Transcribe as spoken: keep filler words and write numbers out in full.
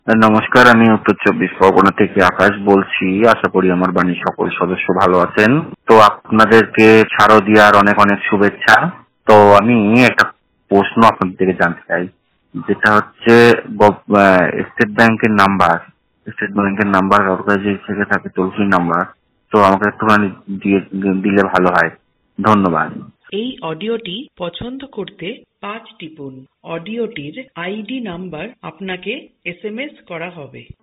নমস্কার, আমি উত্তর চব্বিশ পরগনা থেকে আকাশ বলছি। আশা করি আমার বাড়ির সকল সদস্য ভালো আছেন। তো আপনাদেরকে শারদিয়ার অনেক অনেক শুভেচ্ছা। তো আমি একটা প্রশ্ন আপনাদের থেকে জানতে চাই, যেটা হচ্ছে স্টেট ব্যাংকের নাম্বার স্টেট ব্যাংকের নাম্বার কারোর কাছে থেকে থাকে টোল ফ্রি নাম্বার, তো আমাকে একটুখানি দিয়ে দিলে ভালো হয়। ধন্যবাদ। এই অডিওটি পছন্দ করতে পাঁচ টিপুন। অডিওটির আইডি নাম্বার আপনাকে এস এম এস করা হবে।